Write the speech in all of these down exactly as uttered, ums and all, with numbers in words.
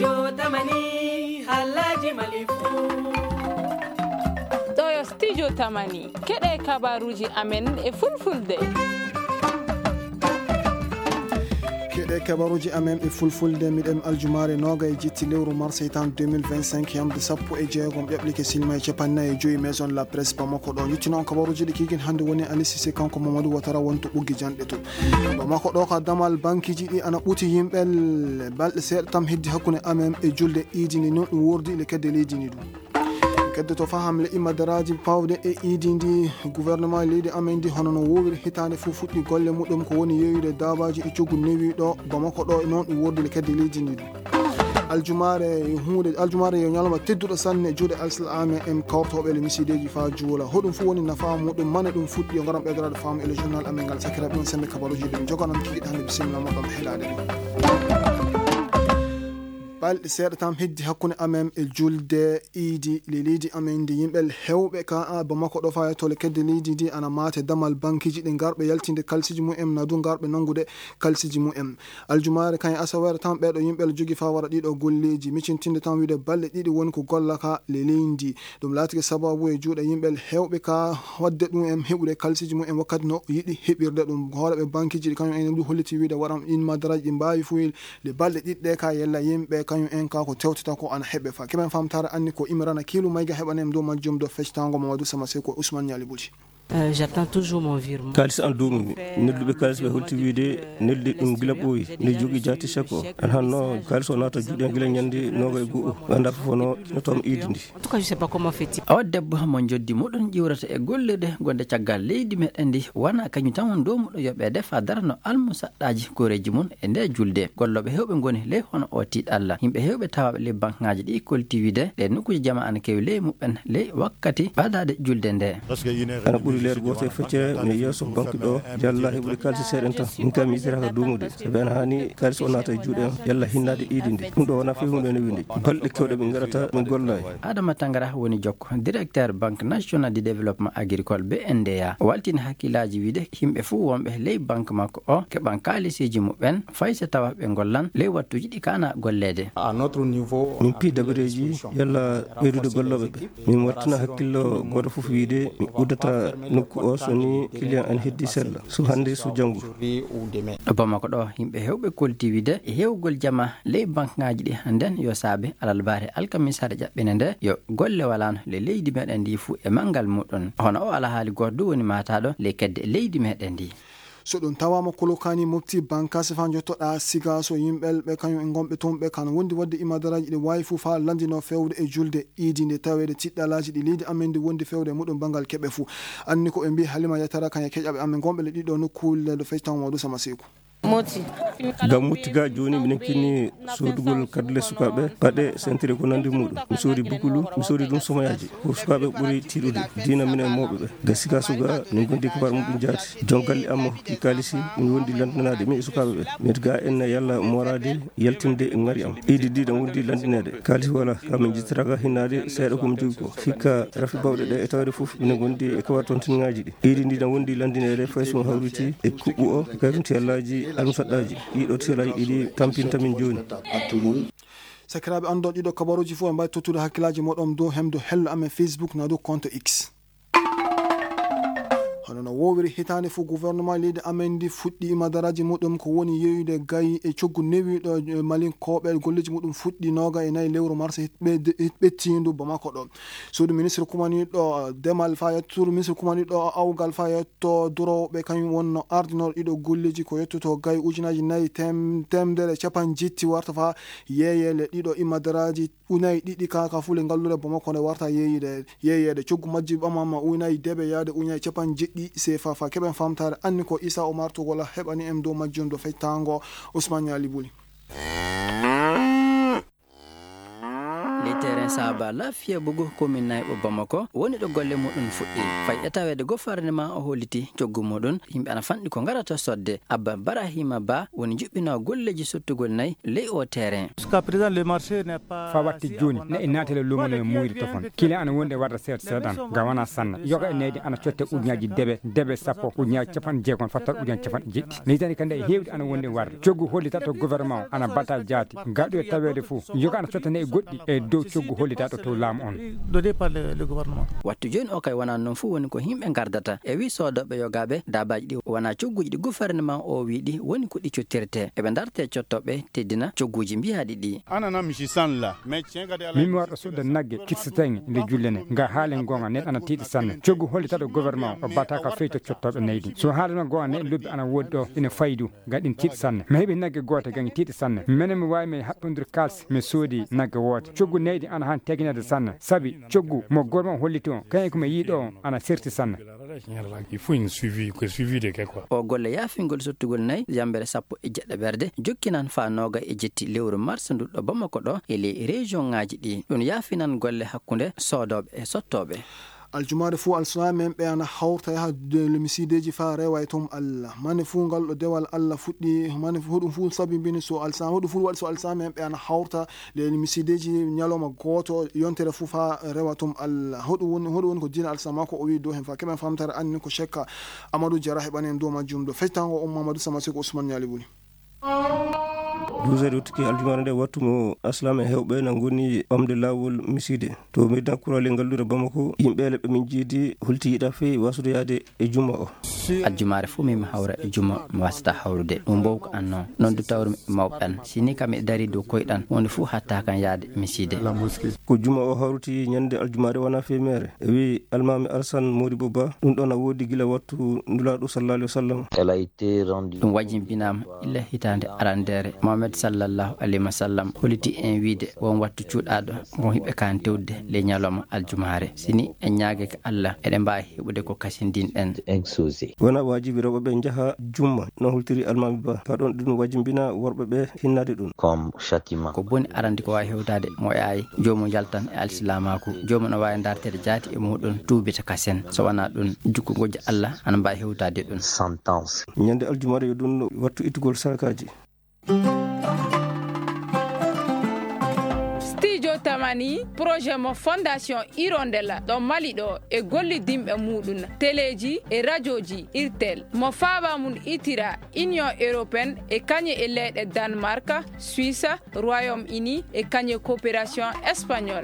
studio tamani halaji malifu ɗo yo studio tamani keɗe kabaruji amen e fulfulde keɗe kabaruji amen e fulfulde miɗen aljumare noga e jitti lewru mars tan deux mille vingt-cinq yamde sappo e jeegom ƴeɓlike silma e capannayi e joyi maison la presse bamako ɗo yuttino on kabaruji ɗi kigin hannde woni anisise kanko mamadou watara wonto ɓuggi janɗe to bamako ɗo ka damal bankiji ɗi ana ɓuti yimɓel balɗe seeɗa tam heddi hakkude amen e julde iidini noon ɗum wordi le kedde leydi ni ɗum kedde to faham le imadaraji pawde e iidi ndi gouvernement leydi amen ndi hono no wowiri hitande fof fuɗɗi golle muɗum ko woni yeeyude dabaji e coggu newi ɗo bamako ɗo noon ɗum wordi le kedde leydi ndi ɗum aljumare hunde aljumare yo ñalama tedduɗo sanne e juuɗe alsilame en kawrtoɓe le misideji fa juula hoɗum fu woni nafa muɗum mane ɗum fuɗɗi yo garam ɓeydorade faamu e le journal amen ngal sakiraɓe on sembe kabaruji ɗum jogonon kikiɗe hande bisimilla moɗon heelade ɗum balɗe seeɗa tam heddi hakkude amen e julde iidi le leydi amen ndi yimɓel hewɓe ka bamako ɗo fa yettole kedde leydi ndi ana mate damal bankiji ɗi garɓe yaltinde kalsiji mumen nadu garɓe nangude kalsiji mumen aljumare kañ asawere tan ɓeɗo yimɓel jogui fa wara ɗiɗo golleji micintinde tan wiide balɗe ɗiɗi woni ko golla ka le leydi ɗum laatike sababu e juuɗe yimɓel hewɓe ka wadde ɗum en heɓude kalsiji mumen wakkati no yiɗi heɓirde ɗum hooleɓe bankiji ɗi kañum en ɗum holliti wiide waɗam in madaraji ɗi mbawi fuyi le balɗe ɗiɗɗe ka yella yimɓe kañum en ka ko tewtata ko ana heɓe fa keɓen famtare anni ko imirana kilu mayga heɓanem dow majjum do fectango mamadou samase ko ousmane ñali bouti Euh, j'attends toujours mon virement. kalis an duumi nelduɓe kalis ɓe holti wiide neldi ɗum gila ɓooyi nde jogui jati chèque o an hanno kalis o naata juuɗe gila ñande noga e go'o anda fof no no tom iidi ndi En tout cas je sais pas comment fait-il. Awa debbo mo joddi moɗon ƴiwrata e golleɗe gonde caggal leydi meɗen ndi wona kañum tan won dow muɗo yoɓe defa darano almusaɗɗaji koreji mum e nde julde golloɓe hewɓe goni ley hono o tiiɗ Allah yimɓe hewɓe tawaɓe ley banque ngaji ɗi kolti wiide ɗe nokkuji jama ana kewi ley muɓen ley wakkati ɓadade julde nde ana ɓuuri leer goto e feccere mi yeeso banque ɗo yalla heɓude kalisi seeɗen tan min kam mi yitiraka duumude saabi ana hani kalis o naata e juuɗe en yalla hinnade iidi ndi ɗum ɗo wona fe hunde ne windi balɗe kewɗe ɓe garata min golla e Adama Tangara woni jokko directeur banque nationale du développement agricole B N D A o waltini hakkillaji wiide yimɓe fuu wonɓe ley banque makko o keɓan kalisiji muɓen fay so tawa ɓe gollan ley wattuji ɗi kana gollede à notre niveau min pi dabareji yalla ɓeydude golloɓe ɓe min wattina hakkillo goto foof wiide mi uddata nokku o so ni client an heddi sella so hande so janggo ɗo bamako ɗo yimɓe hewɓe kolti wiide e hewgol jama ley banque ngaji ɗi nden yo saabe alalbare alkamisare jaɓɓine nde yo golle walano le leydi meɗen ndi fuu e mangal muɗum hono o ala haali goto woni mataɗo ley kedde leydi meɗen ndi so ɗum tawama kolokani mofti bankase fa jottoɗa siga so yimɓel ɓe kañum en gonɓe toon ɓe kan wondi wadde imadaraji ɗi wawi fuu fa landino fewde e julde iidi nde tawede tiɗɗalaji ɗi leydi amen ndi wondi fewde muɗum bangal keɓe fuu anni ko ɓe mbi halima yatara kañe keƴaɓe amen gonɓe le ɗiɗo nokkule ɗo fectan modou sama sekou moti gam muttiga joni minen kinni sodugol kadle sukaɓe paɗe centre ko nandi muɗum mi soodi bukulu mi soodi ɗum somoyaji ko sukaɓe ɓuuri tiɗude dina minen mawɓe ɓe ga sika suga min gondi kabar muɗum jaati jon galle ammo ki kalisi min wondi landinade min e sukaɓe ɓe mit ga en yalla morade yaltinde e ngari am iidi diɗa wondi landinede kalisi wala kamin jittiraka hinnade seeɗa komi jogi ko hikka rafi bawɗe ɗe e tawde foof minen gondi e kabar tontinŋaji ɗi iidi ndiɗa wondi landinede fayso hawriti e kuɓɓu o kafinti yallaji almusaɗɗaji ɗiɗo telaji ɗiɗi tampintamin joni sakiraɓe andon ɗiɗo kabaruji fo e mbawi tottude hakkillaji moɗon dow hemdo hello amen facebook na dow compte x hono no wowiri hitande fo gouvernement leydi amen ndi fuɗɗi madaraji muɗum ko woni yeyude gayi e coggu newiɗo malin koɓe golleji muɗum fuɗɗi noga e nayyi lewru mars ɓettindu bamako ɗo suudu ministre kumaniɗo demal fa yettoru ministre kumaniɗo awgal fa yetto durowɓe kañum wonno ardinor ɗiɗo golleji ko yettoto gayi ujunaji nayyi tem temdere capan jetti warta fa yeeyele ɗiɗo imadaraji unayi ɗiɗi kaka fule ngallude bamako nde warta yeeyide yeeyede coggu majji ɓamama unayi deɓe yaade unayi capan jeɗɗi sefa fa keɓen famtare anni ko Issa Omar to wala heɓani em dow majjum do fectango Ousmane Ñali Buli les terrain saba lafiya bugo komin nayɓo bamako woni ɗo golle muɗum fuɗɗi fay tawede gouvernement o holliti coggu muɗum yimɓe ana fanɗi ko garata sodde Abba Barahima Ba woni juɓɓino golleji sottugol nayi ley o terrain. fa watti joni ne e natele lumo no muuyri to fon kila ana wonde warda seeɗa seeɗan ga wana sanna yoga e neydi ana cotte ujunaji debe debe sappo ujunaji capan jeegom fattat ujunaji capan jeɗɗi ne tani kande e hewde ana wonde warde coggu hollita to gouvernement ana batal jaati gaɗo e tawede fou yoga ana cottane e goɗɗi e dow coggu hollitaɗo to laamu on wattu joni o kay wona noon fuu woni ko yimɓe gardata e wi sodoɓe yogaɓe dabaji ɗi wona cogguji ɗi gouvernement o wiɗi woni ko ɗi cottirte eɓe darte cottoɓe teddina cogguji mbiyaɗi ɗi min warɗo sodda nagge kitsatangi nde jullene nga haalen gonga neɗɗo ana tiiɗi sanne coggu hollitaɗo gouvernement o bataka feyto cottoɓe naydi so haalano gonga neɗɗo lobbi ana woodi ɗo ina faydu gaɗin tiiɗi sanne mi heeɓi nagge goto gangi tiiɗi sanne minen mi wawi mi haɓɓodir kalse mi soodi nagge woto coggu neydi ana han teginede sanne saabi coggu mo gouvernement holliti on kayen komi yiiɗo on ana serti sanne o golle yaafingol sottugol nayi jambere sappo e jeɗɗe ɓerde jokkinan fa noga e jetti lewru mars nduɗɗo Bamako ɗo e ley région ngaji ɗi ɗum yaafinan golle hakkude sodoɓe e sottoɓe. aljumare fuu alsana men ɓe ana hawta yaha lemisideji fa rewa e tom Allah mane fuu ngal ɗo dewal Allah fuɗɗi mane hoɗum fuu sabi mbini so alsana hoɗum fuu waɗi so alsana men ɓe ana hawta le lemisideji ñalawma goto yontere fuu fa rewa tom Allah hoɗum woni hoɗum woni ko dina alsana mako o wi dow hen fa keɓen famtare anni ko chekka Amadou Diarra heɓani en dow majjum ɗo fectango on Mamadou Samasiko Ousmane Niali Buli douze heures uttiki aljumare nde wattumo aslama hewɓe na goni ɓamde lawol miside to meddan kurale ngallure Bamako yimɓele ɓe min jiidi hulti yiɗa fewi wasude yaade e juma o aljumare fuu mimi hawra e juma mi wasata hawrude ɗum bow ko annon noon du tawrumi mawɓen sini kam e dari dow koyɗan wonde fuu hatta kan yaade miside ko juma o hawruti ñande aljumare wona femere e wi almami Alassane Modibo Ba ɗum ɗon a woodi gila wattu ndulaɗo sallallahu alaihi wasallam ɗum wajimbinama illa hitande arandere Mohamed sallallahu alayhi wa sallam holiti en wiide won wattu cuuɗaɗo won hiɓe kan tewde le ñalawma aljumare sini en ñaage ko Allah eɗen mbawi heɓude ko kasindinɗen exaucé wona wajibi rewɓeɓe jaaha jumma no holtiri almami Ba ka ɗon ɗum wajimbina worɓeɓe hinnade ɗum comme châtiment ko boni arande ko wawi hewtade mo yayi jomum jaltan e alsilamaku jomum no wawi dartede jaati e muɗum tuubita kasen so wona ɗum jukku gojjo Allah ana mbawi hewtade ɗum sentence ñande aljumare yo ɗum wattu ittugol sarkaji studio tamani projet mo fondation Hirondella ɗo Mali ɗo e gollidimɓe muɗum téléji e radio ji irtel mo faaba mum itira union européenne e kañe e leyɗe Danemark Suisse Royaume-Uni e kañe coopération espagnole.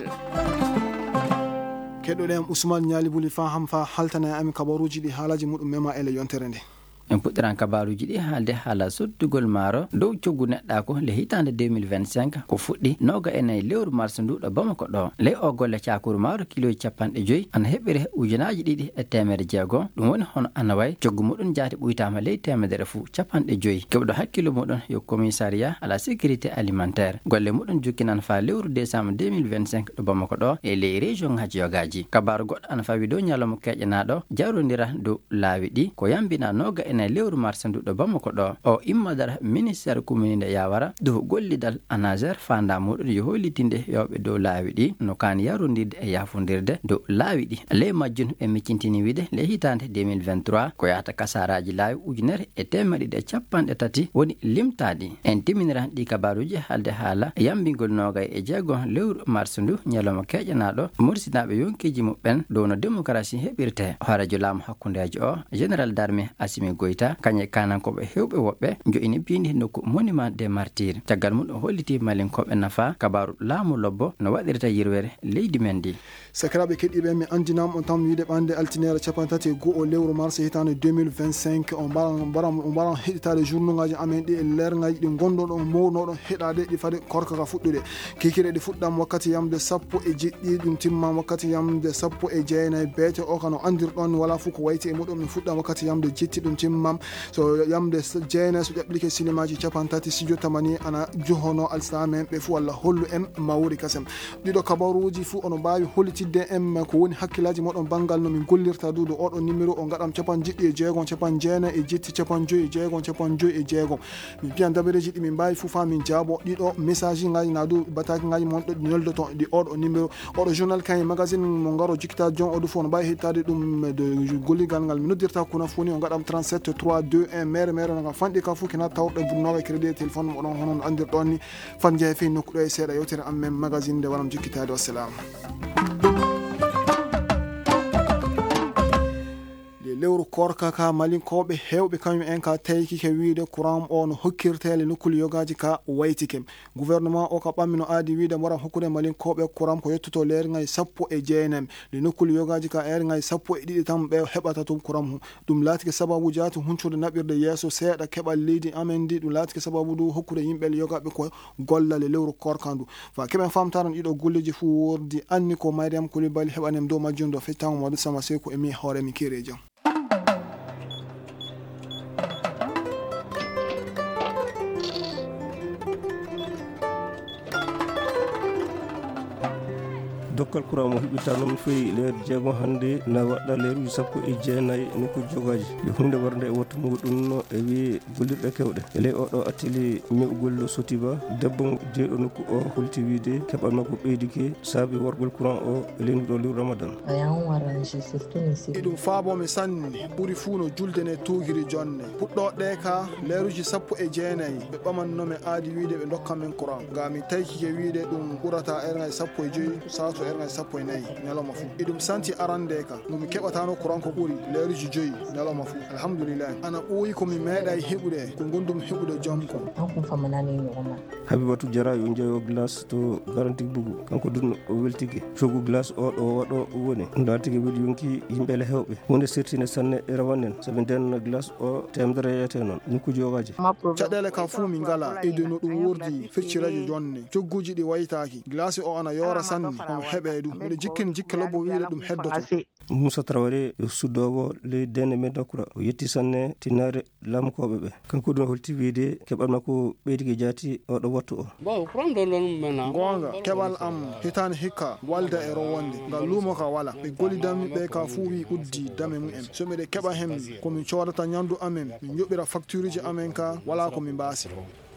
keɗoɗen Ousmane Niali Buli fa ham fa haltana e amin kabaruji ɗi haalaji muɗum mema ele yontere nde en puɗɗiran kabaruji ɗi haalde haala sottugol maaro dow coggu neɗɗako le hitande deux mille vingt-cinq ko fuɗɗi noga enayi lewru mars nduɗo Bamako ɗo ley o golle cakuru maaro kiloji capanɗe joyyi ana heɓɓire ujunaji ɗiɗi e temere jeegom ɗum woni hono ana way coggu muɗum jaati ɓuytama ley temedere fuu capanɗe joyyi keɓɗo hakkille muɗum yo commissariat à la sécurité alimentaire golle muɗum jokkinan fa lewru décembre deux mille vingt-cinq ɗo Bamako ɗo e ley région ngaji yogaji kabaru goɗɗo ana fawi dow ñalawma keƴanaɗo jawrodira dow laawi ɗi ko yambina noga en ene lewru mars nduɗo Bamako ɗo o immadara ministére commune nde yawara dow gollidal ANASER fanda muɗum yo hollitinde yewɓe dow laawi ɗi no kan yarodirde e yafondirde dow laawi ɗi ley majjun ɓe miccintini wiide le hitande deux mille vingt-trois ko yahata kasaraji laawi ujunere e temedde ɗiɗi e capanɗe tati woni limtaɗi en timiniran ɗi kabaruji haalde haala yambingol nogay e jeegom lewru mars ndu ñalawma keƴanaɗo mursinaɓe yonkiji muɓɓen dow no démocratie heɓirte hoorejo laamu hakkudeji o général d'armée Assimi Goïta kañe kanankoɓe hewɓe woɓɓe joini bindi nokku monument des martyrs caggal mum ɗo holliti malinkoɓe nafa kabaru laamu lobbo no waɗirta yirwere leydi men ndi sakiraɓe keɗiɓe mi andinama on tan wiide ɓande altinere capantati e goho lewru mars hitande deux mille vingt-cinq on mbaran on mbaran heɗitade journugaji amen ɗi e lergaji ɗi gonɗoɗon mownoɗon heɗade ɗi fade korka ka fuɗɗude kikire ɗi fuɗɗam wakkati yamde sappo e jeɗɗi ɗum timma wakkati yamde sappo e jeenayyi beete o kano andirɗon wala fof ko wayti e muɗum mi fuɗɗam wakkati yamde jetti ɗum timma timmam so yamde jeyne so ƴeɓlike silimaji capantati studio tamani ana johono alsame ɓe fu walla hollu en mawri kasem ɗiɗo kabaruji fu ono mbawi hollitidde en ko woni hakkillaji moɗon bangal no min gollirta duɗo oɗo numéro o gaɗam capan jiɗɗi e jeegon capan jeena e jetti capan joyi e jeegon capan joyi e jeegon min piyan dabareji ɗi min mbawi fu fa min jaabo ɗiɗo message ngaji na du bataki ngaji mon ɗo ɗi noldoto ɗi oɗo numéro oɗo journal kañ magazine mo ngaro jikkita jon oɗo fu no mbawi hettade ɗum de golligal ngal mi noddirta kuna foni o gaɗam trente-sept trois deux un mere mere no fanɗi ka fu kina tawɗo bunnoga crédit téléphone moɗon honon andirɗon ni fan jeehe fe nokkuɗo e seeɗa yewtere amen magazine nde waram jikkitade wassalam. lewru korka ka malinkoɓe hewɓe kañum en ka taykike wiide courant o no hokkirtele nokkuli yogaji ka waytike gouvernement o ka ɓammi no aadi wiide waram hokkude malinkoɓe courant ko yettoto leergay sappo e jeenam le nokkuli yogaji ka ergay sappo e ɗiɗi tan ɓe heɓata tum courant ɗum laatike sababu jaati huncude naɓirde yeeso seeɗa keɓal leydi amen ndi ɗum laatike sababu du hokkude yimɓe yogaɓe ko gollale lewru korka ndu fa keɓen famtaran ɗiɗo golleji fu wordi anni ko Mariam Coulibaly heɓanem dow majjum do fettango Mamadou Sama Seko emi hooremi Kéré Diam. dokkal courant mo hiɓɓirta noon fewi leydi jeegom hannde na waɗɗa leeruji sappo e jeenayyi nokkuji jogaji yo hunde warde e wattu muɗum e wi gollirɗe kewɗe e ley oɗo attili ñewgol Sotiba debbo jeeɗo nokku o holti wiide keɓal makko ɓeydike saabi worgol courant o e leydi ɗo lewru Ramadan e ɗum faabomi sanni ɓuuri fuu no julde ne tugiri jonne puɗɗoɗe ka leeruji sappo e jeenayyi ɓe ɓamannome aadi wiide ɓe dokkan men courant nga mi taykike wiide ɗum ɓurata ergay sappo e joyi sato ergay sappo e nayyi ñalawma fuu e ɗum santi arande ka nomi keɓatano courant ko ɓuuri leeruji joyi ñalawma fuu alhamdoulillahi ana ɓooyi komi meeɗay heɓude ko gondumi heɓude joom ko Habibatou Diarra yo jeeyo glace to garanti bugu kanko dunno o weltike cogu glace o ɗo waɗo woni ɗum laatike weeli yonki yimɓele hewɓe hunde sertine sanne e rawannen saabi nden glace o temedere yeyete noon nokkuji yogaji caɗele ka fuu min ngala e no ɗum wordi fecciraji jonne cogguji ɗi waytaki glace o ana yoora sanne omo heɓe ɗum miɗo jikkini jikke lobbo wiide ɗum heddoto Moussa Traoré yo suddowo leydi dende men Dakura o yetti sanne tinnare lamkoɓe ɓe kanko ɗum holti wiide keɓal makko ɓeydike jaati oɗo wattu o gonga keɓal am hitani hikka walda e rowonde ngal luumo ka wala ɓe golidami ɓe ka fuu wi uddi dame mumen so miɗe keɓa hen komin codata ñandu amen min joɓɓira facture ji amen ka wala komin mbasi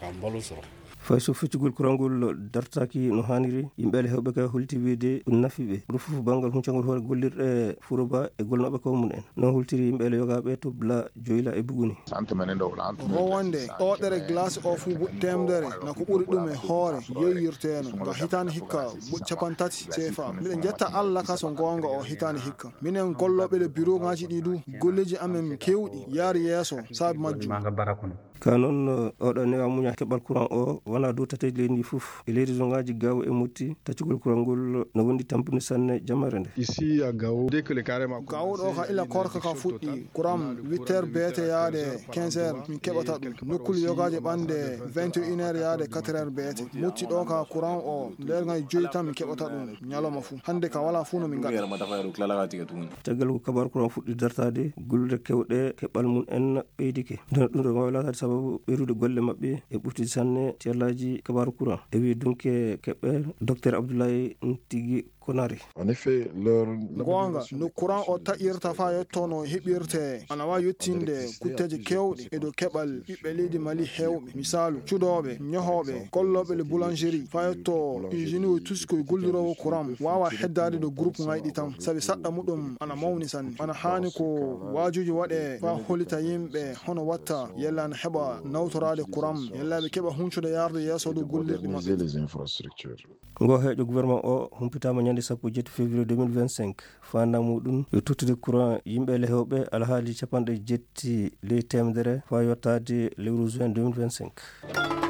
fay so feccugol courant ngol dartaki no haniri yimɓele hewɓe ka holti wiide ɗum nafi ɓe ɗum fof banggal huncagol hoore gollirɗe Fouroba e golnoɓe kawmum en non holtiri yimɓele yogaɓe to Bla Joyla e Buguni rowonde ɗoɗere glace o fuu temdere nako ɓuuri ɗum e hoore yeyyirteno nga hitani hikka capantati C F A miɗen jetta Allah ka so gonga o hitani hikka minen golloɓe le bureau ngaji ɗi du golleji amen kewɗi yaari yeeso saabi majjum ka noon oɗo newa muña keɓal courant o wona dow tateji leydi ndi fof e leydi zone ngaji Gawo e Motti taccugol courant ngol no wondi tampini sanne jamare nde ici à Gao Gao ɗo ka ila korka ka fuɗɗi courant huit heures beete yaade quinze heures min keɓata ɗum nokkuli yogaji ɓande vingt et une heures yaade quatre heures beete Motti ɗo ka courant o lergay joyi tan min keɓata ɗum ñalawma fuu hande ka wala fuu no min gaɗa caggal ko kabar courant fuɗɗi dartade gollude kewɗe keɓal mum en ɓeydike nden ɗum ɗo wawi latade sababu ɓeyrude golle mabɓe e ɓurtide sanne ceerlaji kabaru courant e wi dunke keɓɓe docteur Abdoulaye Ntigi Konari en effet leur gonga no courant o taƴirta fa yettono heɓirte ana wawi yettinde kutteje kewɗe e dow keɓal ɓiɓɓe leydi Mali hewɓe misalu cuɗoɓe ñohoɓe golloɓe le boulangerie fa yetto usine o tuskoye gollirowo courant wawa heddade do groupe ngayɗi tan saabi saɗɗa muɗum ana mawni sanne ana hani ko wajuji waɗe fa hollita yimɓe hono watta yellana heɓa nawtorade courant yellaɓe keɓa huncude yarde yeeso do gollirɗi maɓɓe ngo heeƴo gouvernement o humpitama ñande sappo e jetti février deux mille vingt-cinq fanda muɗum yo tottude courant yimɓele hewɓe alhaali capanɗe jetti ley temedere fa yettade lewru juin deux mille vingt-cinq